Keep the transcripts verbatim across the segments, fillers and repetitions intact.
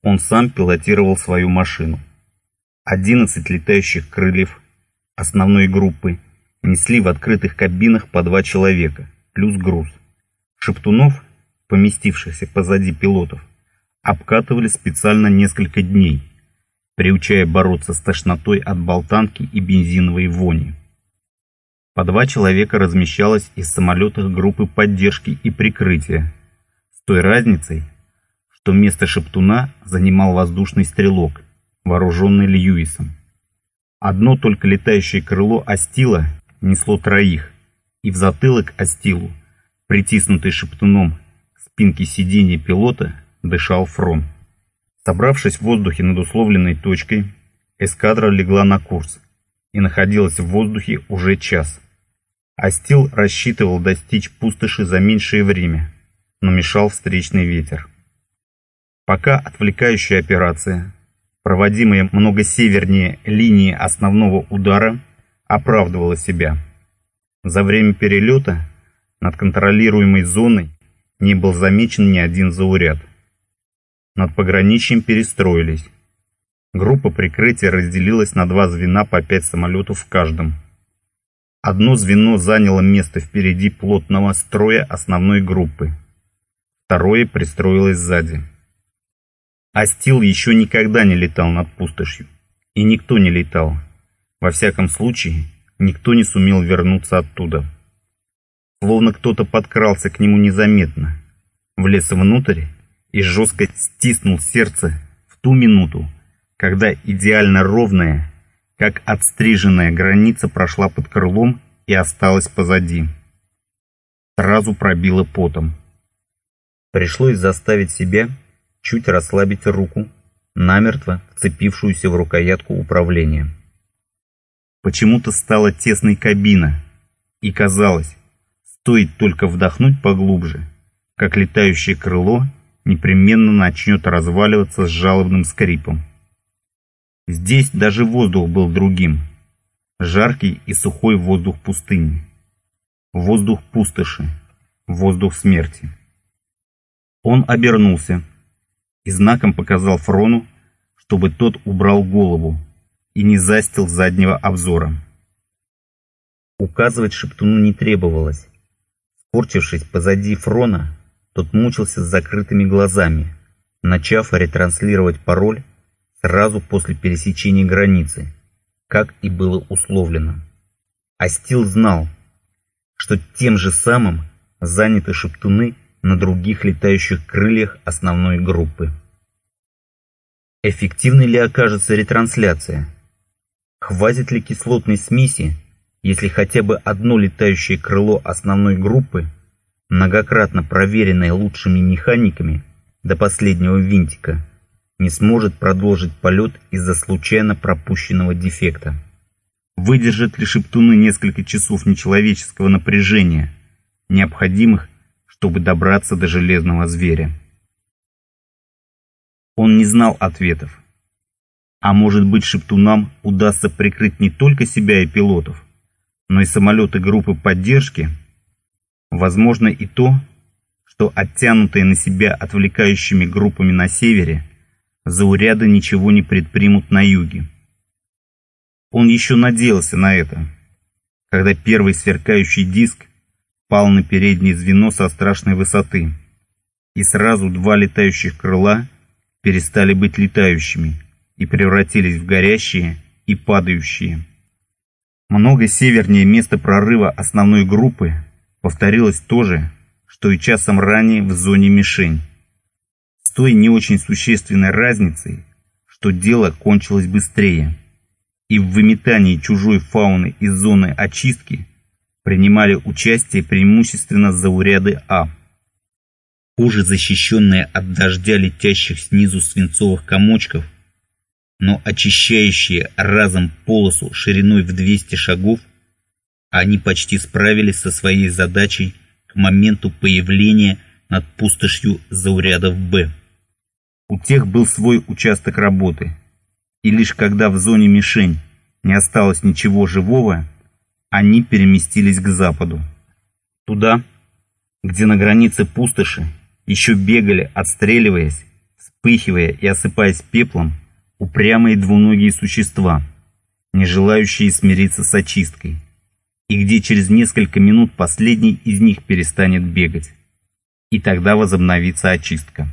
Он сам пилотировал свою машину. Одиннадцать летающих крыльев основной группы несли в открытых кабинах по два человека, плюс груз. Шептунов, поместившихся позади пилотов, обкатывали специально несколько дней, приучая бороться с тошнотой от болтанки и бензиновой вони. По два человека размещалось из самолетов группы поддержки и прикрытия, с той разницей, что место Шептуна занимал воздушный стрелок, вооруженный Льюисом. Одно только летающее крыло Астила несло троих, и в затылок Астилу, притиснутый Шептуном к спинке сиденья пилота, дышал Фрон. Собравшись в воздухе над условленной точкой, эскадра легла на курс и находилась в воздухе уже час. Астил рассчитывал достичь пустоши за меньшее время, но мешал встречный ветер. Пока отвлекающая операция, проводимая много севернее линии основного удара, оправдывала себя. За время перелета над контролируемой зоной не был замечен ни один зауряд. Над пограничьем перестроились. Группа прикрытия разделилась на два звена по пять самолетов в каждом. Одно звено заняло место впереди плотного строя основной группы. Второе пристроилось сзади. Астил еще никогда не летал над пустошью. И никто не летал. Во всяком случае, никто не сумел вернуться оттуда. Словно кто-то подкрался к нему незаметно, влез внутрь и жестко стиснул сердце в ту минуту, когда идеально ровная, как отстриженная граница прошла под крылом и осталась позади. Сразу пробило потом. Пришлось заставить себя чуть расслабить руку, намертво вцепившуюся в рукоятку управления. Почему-то стала тесной кабина, и казалось, стоит только вдохнуть поглубже, как летающее крыло непременно начнет разваливаться с жалобным скрипом. Здесь даже воздух был другим. Жаркий и сухой воздух пустыни. Воздух пустоши. Воздух смерти. Он обернулся и знаком показал Фрону, чтобы тот убрал голову и не застил заднего обзора. Указывать Шептуну не требовалось. Скорчившись позади Фрона, тот мучился с закрытыми глазами, начав ретранслировать пароль сразу после пересечения границы, как и было условлено. Астил знал, что тем же самым заняты Шептуны на других летающих крыльях основной группы. Эффективной ли окажется ретрансляция? Хватит ли кислотной смеси, если хотя бы одно летающее крыло основной группы, многократно проверенное лучшими механиками до последнего винтика, не сможет продолжить полет из-за случайно пропущенного дефекта? Выдержат ли Шептуны несколько часов нечеловеческого напряжения, необходимых, чтобы добраться до железного зверя? Он не знал ответов. А может быть, Шептунам удастся прикрыть не только себя и пилотов, но и самолеты группы поддержки? Возможно и то, что оттянутые на себя отвлекающими группами на севере, зауряды ничего не предпримут на юге. Он еще надеялся на это, когда первый сверкающий диск пал на переднее звено со страшной высоты, и сразу два летающих крыла перестали быть летающими и превратились в горящие и падающие. Много севернее места прорыва основной группы повторилось то же, что и часом ранее в зоне мишень, с той не очень существенной разницей, что дело кончилось быстрее, и в выметании чужой фауны из зоны очистки принимали участие преимущественно зауряды А. Хуже защищенные от дождя летящих снизу свинцовых комочков, но очищающие разом полосу шириной в двести шагов, они почти справились со своей задачей к моменту появления над пустошью заурядов Б. У тех был свой участок работы, и лишь когда в зоне мишень не осталось ничего живого, они переместились к западу. Туда, где на границе пустоши еще бегали, отстреливаясь, вспыхивая и осыпаясь пеплом, упрямые двуногие существа, не желающие смириться с очисткой, и где через несколько минут последний из них перестанет бегать, и тогда возобновится очистка.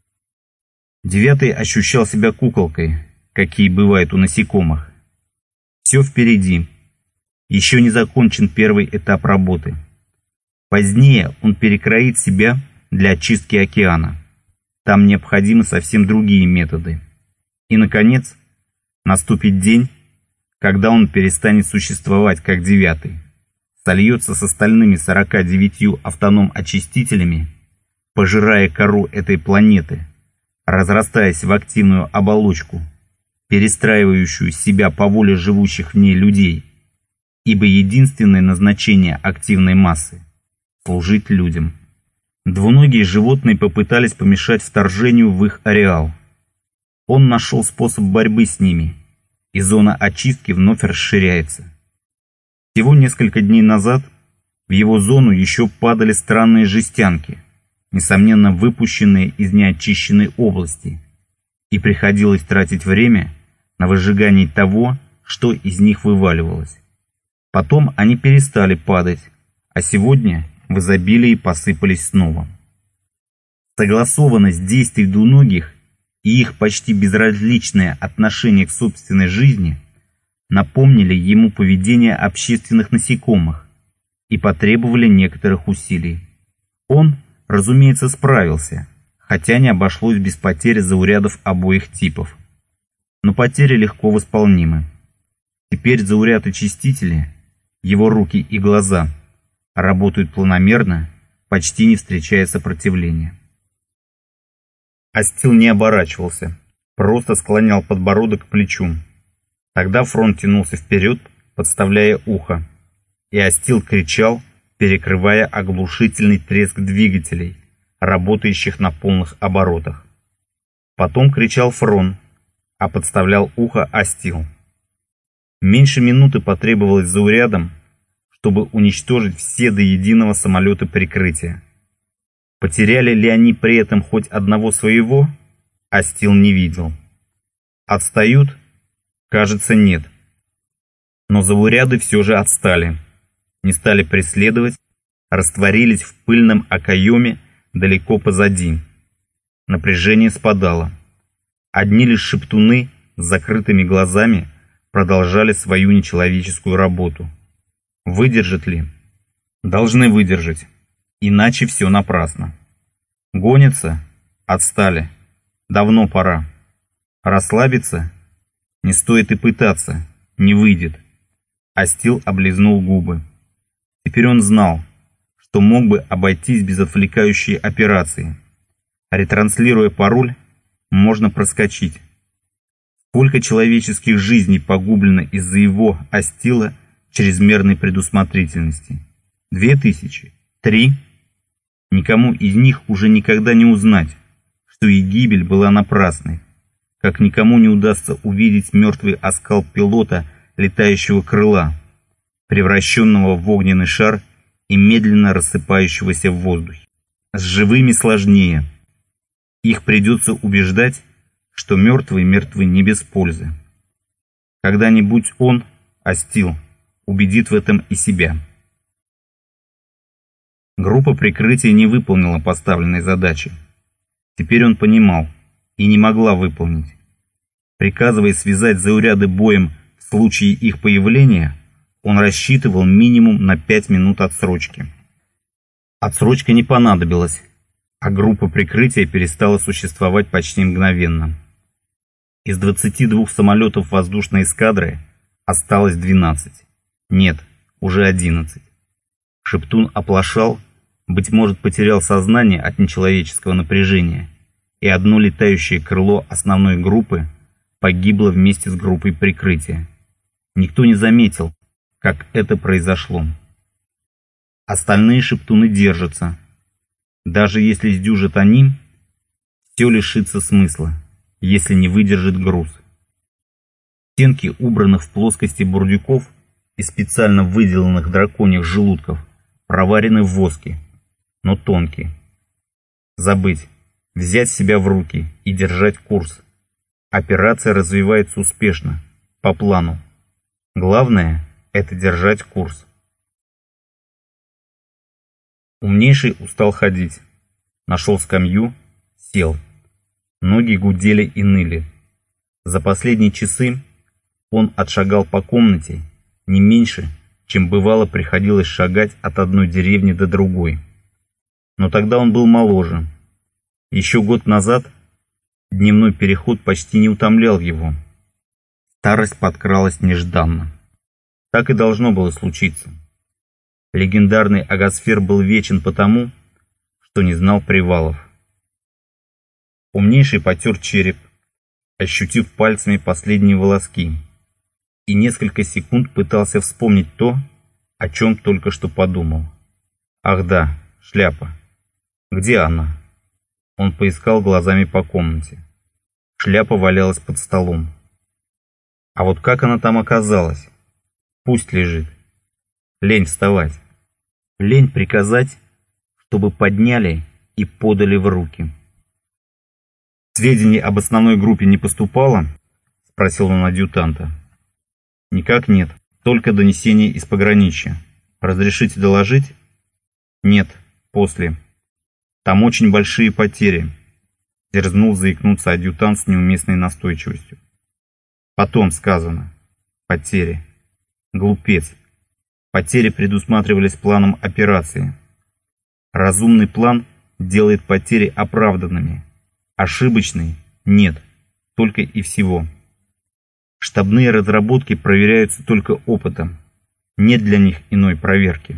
Девятый ощущал себя куколкой, какие бывают у насекомых. Все впереди. Еще не закончен первый этап работы. Позднее он перекроит себя для очистки океана. Там необходимы совсем другие методы. И, наконец, наступит день, когда он перестанет существовать как девятый, сольется с остальными сорока девятью автоном-очистителями, пожирая кору этой планеты, разрастаясь в активную оболочку, перестраивающую себя по воле живущих в ней людей, ибо единственное назначение активной массы – служить людям. Двуногие животные попытались помешать вторжению в их ареал. Он нашел способ борьбы с ними, и зона очистки вновь расширяется. Всего несколько дней назад в его зону еще падали странные жестянки, несомненно выпущенные из неочищенной области, и приходилось тратить время на выжигание того, что из них вываливалось. Потом они перестали падать, а сегодня в изобилии посыпались снова. Согласованность действий двуногих и их почти безразличное отношение к собственной жизни напомнили ему поведение общественных насекомых и потребовали некоторых усилий. Он, разумеется, справился, хотя не обошлось без потери заурядов обоих типов. Но потери легко восполнимы. Теперь зауряд-очистители, его руки и глаза, работают планомерно, почти не встречая сопротивления. Астил не оборачивался, просто склонял подбородок к плечу. Тогда фронт тянулся вперед, подставляя ухо, и Астил кричал, перекрывая оглушительный треск двигателей, работающих на полных оборотах. Потом кричал Фрон, а подставлял ухо Астил. Меньше минуты потребовалось заурядам, чтобы уничтожить все до единого самолеты прикрытия. Потеряли ли они при этом хоть одного своего, Астил не видел. Отстают? Кажется, нет. Но зауряды все же отстали, не стали преследовать, растворились в пыльном окоеме далеко позади. Напряжение спадало. Одни лишь шептуны с закрытыми глазами продолжали свою нечеловеческую работу. Выдержат ли? Должны выдержать, иначе все напрасно. Гонятся? Отстали. Давно пора. Расслабиться? Не стоит и пытаться, не выйдет. Астил облизнул губы. Теперь он знал, что мог бы обойтись без отвлекающей операции. Ретранслируя пароль, можно проскочить. Сколько человеческих жизней погублено из-за его, Астила, чрезмерной предусмотрительности? Две тысячи? Три? Никому из них уже никогда не узнать, что и гибель была напрасной, как никому не удастся увидеть мертвый оскал пилота летающего крыла, превращенного в огненный шар и медленно рассыпающегося в воздухе. С живыми сложнее. Их придется убеждать, что мертвые мертвы не без пользы. Когда-нибудь он, Астил, убедит в этом и себя. Группа прикрытия не выполнила поставленной задачи. Теперь он понимал, и не могла выполнить. Приказывая связать зауряды боем в случае их появления, он рассчитывал минимум на пять минут отсрочки. Отсрочка не понадобилась, а группа прикрытия перестала существовать почти мгновенно. Из двадцати двух самолетов воздушной эскадры осталось двенадцать. Нет, уже одиннадцать. Шептун оплошал, быть может, потерял сознание от нечеловеческого напряжения, и одно летающее крыло основной группы погибло вместе с группой прикрытия. Никто не заметил, как это произошло. Остальные шептуны держатся. Даже если сдюжат они, все лишится смысла, если не выдержит груз. Стенки убранных в плоскости бурдюков и специально выделанных драконьих желудков проварены в воске, но тонкие. Забыть. взять себя в руки и держать курс. Операция развивается успешно, по плану. Главное – это держать курс. Умнейший устал ходить. Нашел скамью, сел. Ноги гудели и ныли. За последние часы он отшагал по комнате не меньше, чем бывало приходилось шагать от одной деревни до другой. Но тогда он был моложе. Еще год назад дневной переход почти не утомлял его. Старость подкралась нежданно. Так и должно было случиться. Легендарный Агасфер был вечен потому, что не знал привалов. Умнейший потер череп, ощутив пальцами последние волоски, и несколько секунд пытался вспомнить то, о чем только что подумал. Ах да, шляпа. Где она? Он поискал глазами по комнате. Шляпа валялась под столом. А вот как она там оказалась? Пусть лежит. Лень вставать. Лень приказать, чтобы подняли и подали в руки. «Сведений об основной группе не поступало?» — спросил он адъютанта. «Никак нет, только донесение из пограничья. Разрешите доложить?» «Нет, после. Там очень большие потери», — дерзнул заикнуться адъютант с неуместной настойчивостью. «Потом сказано. Потери. Глупец. Потери предусматривались планом операции. Разумный план делает потери оправданными. Ошибочный – нет, только и всего. Штабные разработки проверяются только опытом. Нет для них иной проверки».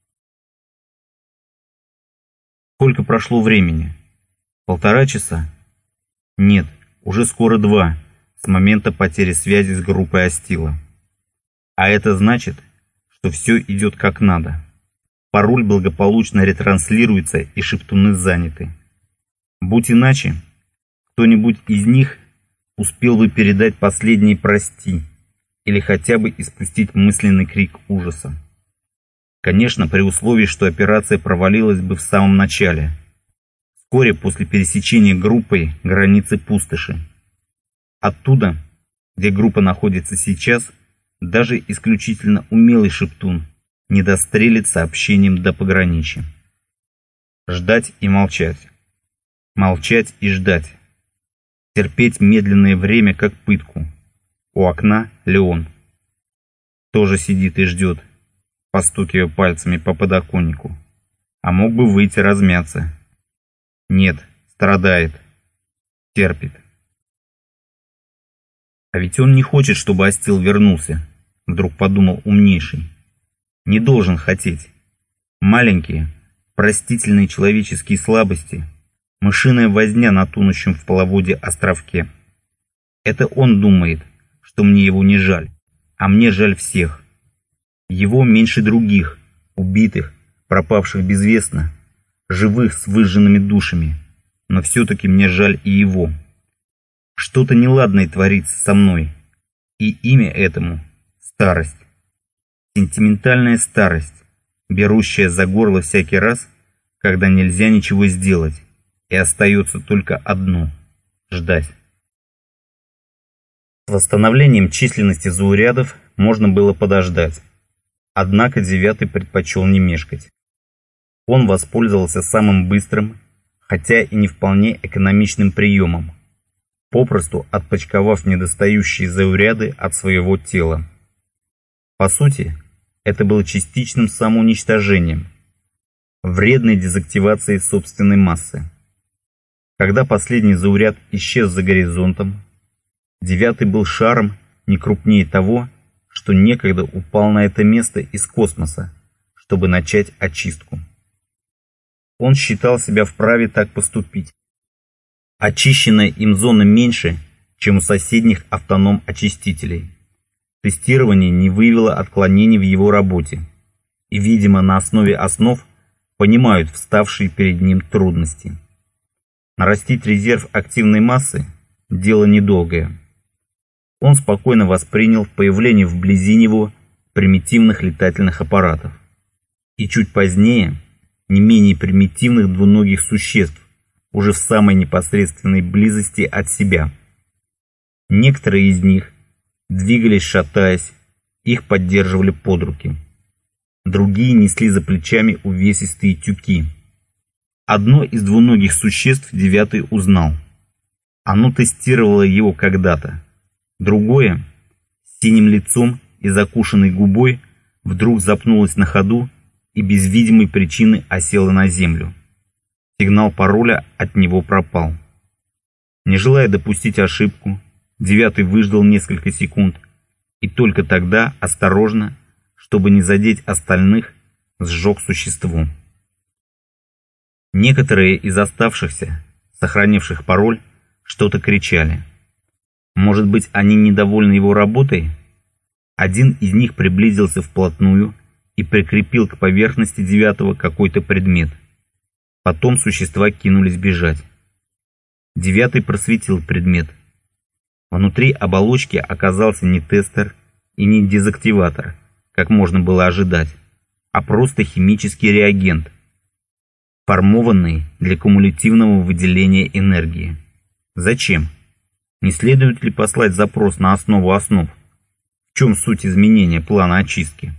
Сколько прошло времени? Полтора часа? Нет, уже скоро два, с момента потери связи с группой Астила. А это значит, что все идет как надо. Пароль благополучно ретранслируется и шептуны заняты. Будь иначе, кто-нибудь из них успел бы передать последние «прости» или хотя бы испустить мысленный крик ужаса. Конечно, при условии, что операция провалилась бы в самом начале, вскоре после пересечения группой границы пустоши. Оттуда, где группа находится сейчас, даже исключительно умелый шептун не дострелит сообщением до пограничья. Ждать и молчать. Молчать и ждать. Терпеть медленное время, как пытку. У окна Леон. Тоже сидит и ждет, постукивая пальцами по подоконнику. А мог бы выйти размяться. Нет, страдает. Терпит. А ведь он не хочет, чтобы Астил вернулся, вдруг подумал умнейший. Не должен хотеть. Маленькие, простительные человеческие слабости, мышиная возня на тонущем в половодье островке. Это он думает, что мне его не жаль, а мне жаль всех. Его меньше других, убитых, пропавших безвестно, живых с выжженными душами, но все-таки мне жаль и его. Что-то неладное творится со мной, и имя этому — старость. Сентиментальная старость, берущая за горло всякий раз, когда нельзя ничего сделать, и остается только одно — ждать. С восстановлением численности заурядов можно было подождать, однако девятый предпочел не мешкать. Он воспользовался самым быстрым, хотя и не вполне экономичным приемом, попросту отпочковав недостающие зауряды от своего тела. По сути, это было частичным самоуничтожением, вредной дезактивацией собственной массы. Когда последний зауряд исчез за горизонтом, девятый был шаром не крупнее того, что некогда упал на это место из космоса, чтобы начать очистку. Он считал себя вправе так поступить. Очищенная им зона меньше, чем у соседних автоном-очистителей. Тестирование не выявило отклонений в его работе, и, видимо, на основе основ понимают вставшие перед ним трудности. Нарастить резерв активной массы – дело недолгое. Он спокойно воспринял появление вблизи него примитивных летательных аппаратов и чуть позднее не менее примитивных двуногих существ, уже в самой непосредственной близости от себя. Некоторые из них двигались шатаясь, их поддерживали под руки. Другие несли за плечами увесистые тюки. Одно из двуногих существ Девятый узнал. Оно тестировало его когда-то. Другое, с синим лицом и закушенной губой, вдруг запнулось на ходу и без видимой причины осело на землю. Сигнал пароля от него пропал. Не желая допустить ошибку, Девятый выждал несколько секунд и только тогда, осторожно, чтобы не задеть остальных, сжег существо. Некоторые из оставшихся, сохранивших пароль, что-то кричали. Может быть, они недовольны его работой? Один из них приблизился вплотную и прикрепил к поверхности Девятого какой-то предмет. Потом существа кинулись бежать. Девятый просветил предмет. Внутри оболочки оказался не тестер и не дезактиватор, как можно было ожидать, а просто химический реагент, формованный для кумулятивного выделения энергии. Зачем? Не следует ли послать запрос на основу основ? В чем суть изменения плана очистки?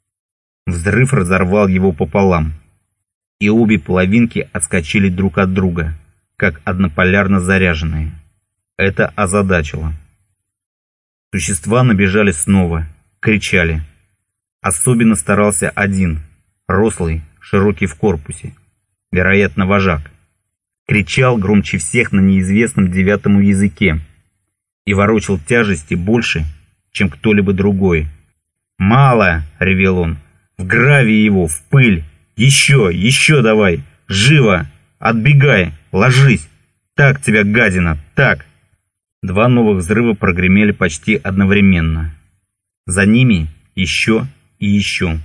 Взрыв разорвал его пополам, и обе половинки отскочили друг от друга, как однополярно заряженные. Это озадачило. Существа набежали снова, кричали. Особенно старался один, рослый, широкий в корпусе, вероятно, вожак. Кричал громче всех на неизвестном Девятому языке и ворочал тяжести больше, чем кто-либо другой. «Мало!» — ревел он. «В гравий его, в пыль! Еще, еще давай! Живо! Отбегай! Ложись! Так тебя, гадина, так!» Два новых взрыва прогремели почти одновременно. За ними еще и еще.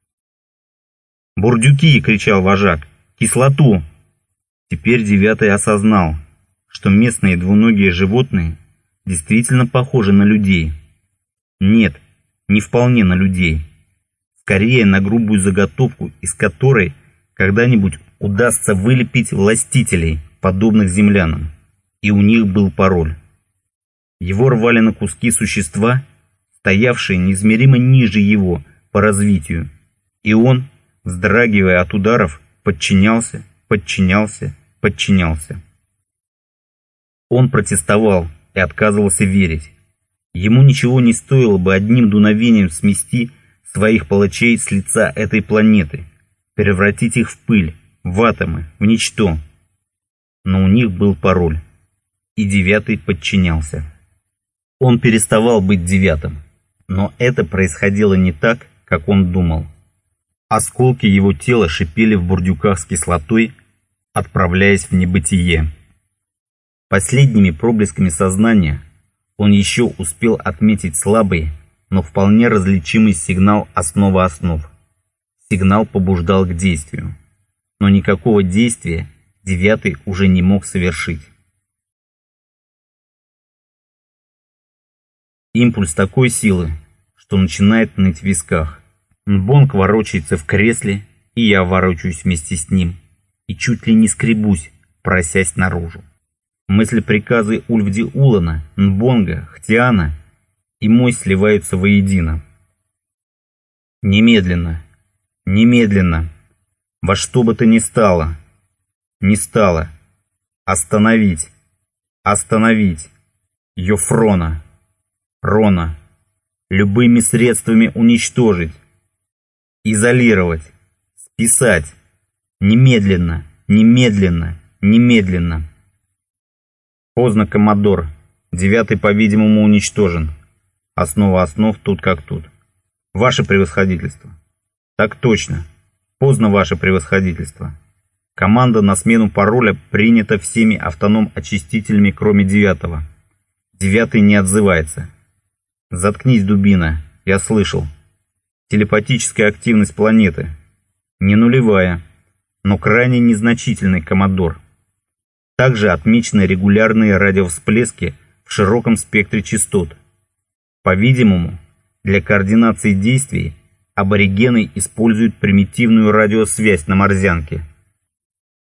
«Бурдюки!» — кричал вожак. «Кислоту!» Теперь Девятый осознал, что местные двуногие животные действительно похожи на людей. Нет, не вполне на людей. Скорее на грубую заготовку, из которой когда-нибудь удастся вылепить властителей, подобных землянам. И у них был пароль. Его рвали на куски существа, стоявшие неизмеримо ниже его по развитию. И он, вздрагивая от ударов, подчинялся, подчинялся, подчинялся. Он протестовал и отказывался верить. Ему ничего не стоило бы одним дуновением смести своих палачей с лица этой планеты, превратить их в пыль, в атомы, в ничто. Но у них был пароль, и Девятый подчинялся. Он переставал быть Девятым, но это происходило не так, как он думал. Осколки его тела шипели в бурдюках с кислотой, отправляясь в небытие. Последними проблесками сознания он еще успел отметить слабый, но вполне различимый сигнал основы основ. Сигнал побуждал к действию, но никакого действия Девятый уже не мог совершить. Импульс такой силы, что начинает ныть в висках. Нбонг ворочается в кресле, и я ворочаюсь вместе с ним, и чуть ли не скребусь, просясь наружу. Мысли-приказы Ульфди-Улана, Нбонга, Хтиана и мой сливаются воедино. Немедленно, немедленно, во что бы то ни стало, не стало, остановить, остановить, Йофрона, Рона, любыми средствами уничтожить, изолировать, списать, немедленно, немедленно, немедленно. Поздно, коммодор. Девятый, по-видимому, уничтожен. Основа основ тут как тут. Ваше превосходительство. Так точно. Поздно, ваше превосходительство. Команда на смену пароля принята всеми автоном-очистителями, кроме Девятого. Девятый не отзывается. Заткнись, дубина. Я слышал. Телепатическая активность планеты. Не нулевая, но крайне незначительный, коммодор. Также отмечены регулярные радиовсплески в широком спектре частот. По-видимому, для координации действий аборигены используют примитивную радиосвязь на Морзянке.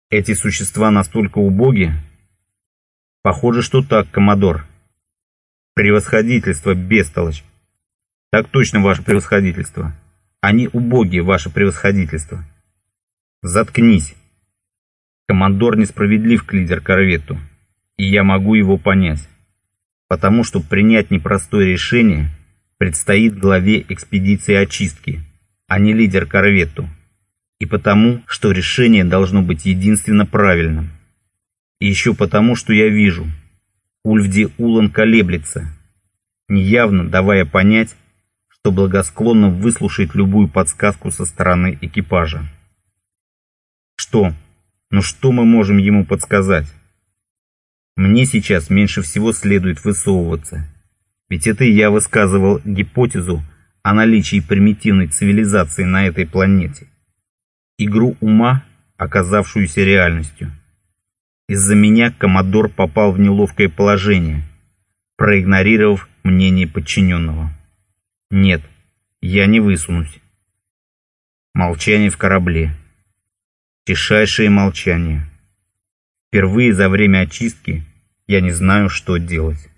Эти существа настолько убоги? Похоже, что так, коммодор. Превосходительство, бестолочь. Так точно, ваше превосходительство. Они убогие, ваше превосходительство. Заткнись. Командор несправедлив к лидер-корветту, и я могу его понять, потому что принять непростое решение предстоит главе экспедиции очистки, а не лидер-корветту, и потому, что решение должно быть единственно правильным. И еще потому, что я вижу, Ульфди Улан колеблется, неявно давая понять, что благосклонно выслушает любую подсказку со стороны экипажа. Что? Ну что мы можем ему подсказать? Мне сейчас меньше всего следует высовываться, ведь это я высказывал гипотезу о наличии примитивной цивилизации на этой планете. Игру ума, оказавшуюся реальностью. Из-за меня коммодор попал в неловкое положение, проигнорировав мнение подчиненного. Нет, я не высунусь. Молчание в корабле. Тишайшее молчание. Впервые за время очистки я не знаю, что делать.